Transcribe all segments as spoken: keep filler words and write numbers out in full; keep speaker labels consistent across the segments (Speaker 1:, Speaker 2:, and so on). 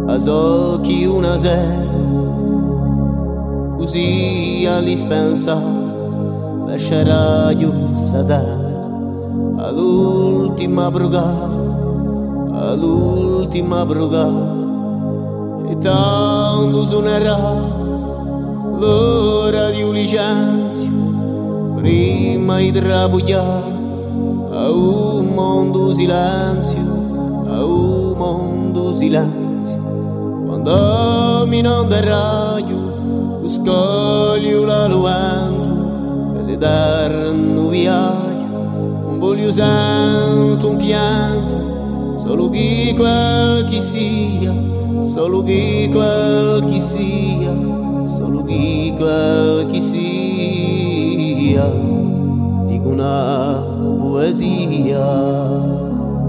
Speaker 1: a occhi una sera, così all'ispensa lascerà io sadare all'ultima brugata, all'ultima brugata, e tanto suonerà l'ora di un licenzio prima di trabugliare a un mondo silenzio, a un mondo silenzio, quando mi non raio scoglio la luento per le dar un viaggio, un voglio sento un pianto, solo chi quel chi sia, solo chi quel chi sia, solo chi quel chi sia, dico una poesia.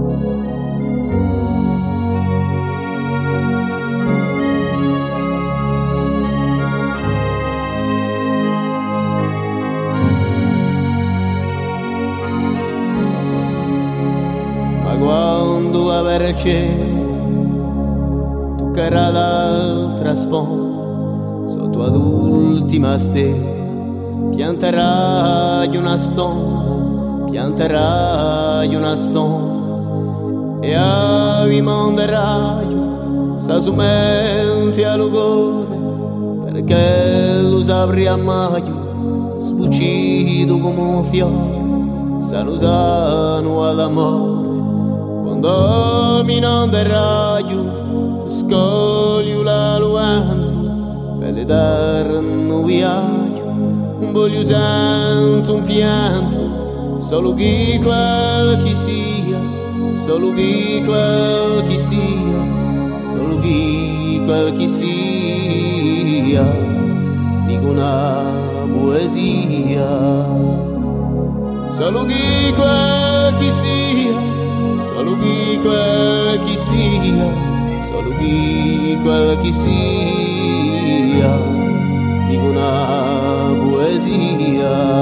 Speaker 1: Quando avere cielo toccherà l'altra sponda, sotto all'ultima stella pianterai una stonda, pianterai una stonda, e a vi manderai sa su mente a lugore, perché lo sapria mai sbuccido come un fiore, sa lo sano all'amore. Quando mi non raio scoglio la luento per le dar un viaggio, un voglio sento un pianto, solo chi quel chi sia, solo chi quel chi sia, solo chi quel chi sia, dico una poesia, solo chi quel chi sia, solo chi quel chi sia, solo chi quel chi sia, dico una poesia.